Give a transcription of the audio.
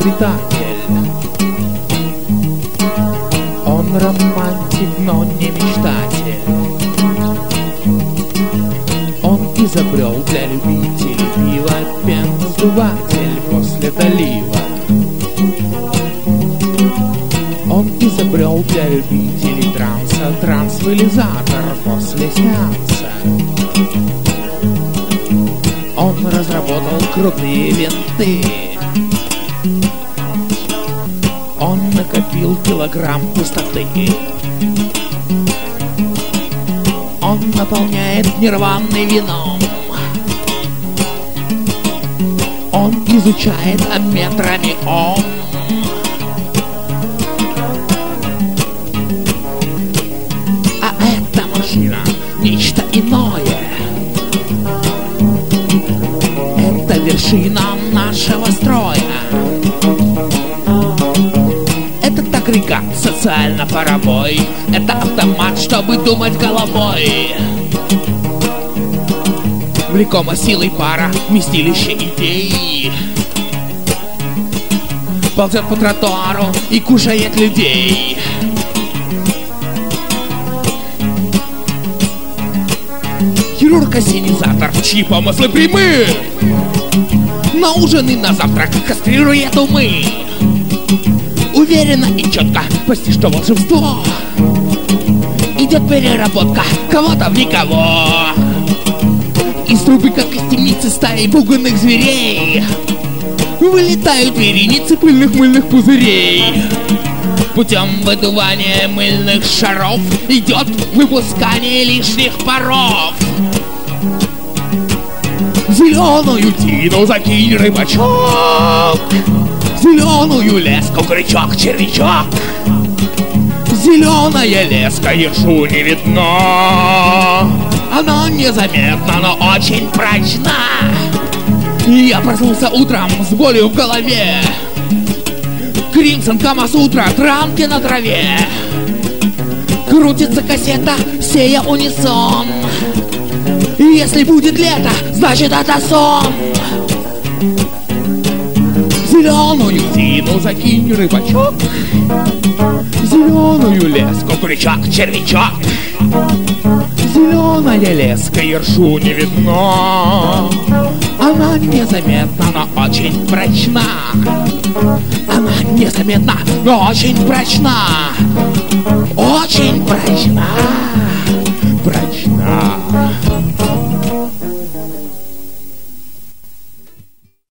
изобретатель. Он романтик, но не мечтатель. Он изобрел для любителей пива пеносдуватель после долива. Он изобрел для любителей транса трансвализатор после сеанса. Он разработал крутые винты. Он накопил килограмм пустоты. Он наполняет нирваной вином. Он изучает метрами ом. А эта машина нечто иное. Это вершина нашего строя. Этот агрегат социально-паровой. Это автомат, чтобы думать головой. Влекомо силой пара, вместилище идей. Ползет по тротуару и кушает людей. Хирург-ассенизатор, чьи помыслы прямы, на ужин и на завтрак кастрирует умы. Уверенно и четко, почти что волшебство. Идет переработка кого-то в никого. Из трубы, как из темницы, стаи пуганных зверей вылетают вереницы пыльных мыльных пузырей. Путем выдувания мыльных шаров идет выпускание лишних паров. Зеленую тину закинь, рыбачок, зеленую леску, крючок, червячок. Зеленая леска, ершу не видно. Она незаметна, но очень прочна. Я проснулся утром с болью в голове. Кримсон, Камасутра, трамки на траве. Крутится кассета, сея унисон. Если будет лето, значит это сон. Зеленую тину закинь, рыбачок, зеленую леску, крючок, червячок. Зеленая леска, ершу не видно. Она незаметна, но очень прочна. Она незаметна, но очень прочна. Очень прочна.